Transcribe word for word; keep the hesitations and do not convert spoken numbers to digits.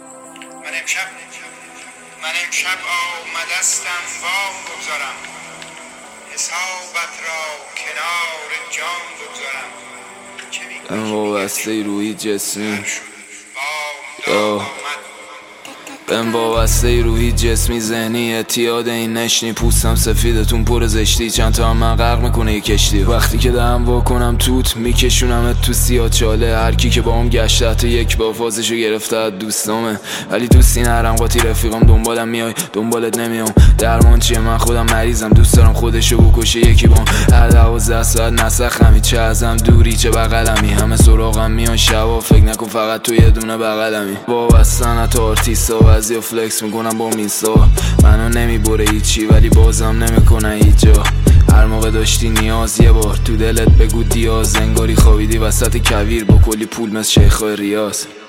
من امشب من امشب آمدستم وام بگذارم، حسابت را کنار جام بگذارم. من وابسته روحی جسمی یا من وابسته روحی جسمی ذهنی اعتیاد این نشنی. پوستم سفیدتون پر زشتی، چند تا هم من غرق میکنه یه کشتی. وقتی که دهم واکنم توت میکشونمت تو سیاه چاله. هر کی که با هم گشته حتی یک با فازشو گرفته از دوستامه، ولی دوستی نرم قاطی رفیقم. دنبالم میای دنبالت نمیام، درمان چیه من خودم مریضم. دوست دارم خودشو بکشه یکی بام. هر دوازده ساعت نسخمی، چه ازم دوری چه بغلمی. همه سراغم میان شبا، فکر نکن فقط تو یه دونه بغلمی. وابستن تا آرتیستا، بعضی و فلکس میکنم با میسا. منو نمیبره هیچی ولی بازم نمیکنه هیچ جا. هر موقع داشتی نیاز یه بار تو دلت بگو دیاز. انگاری خوابیدی وسط کویر با کلی پول مثل شیخای ریاض.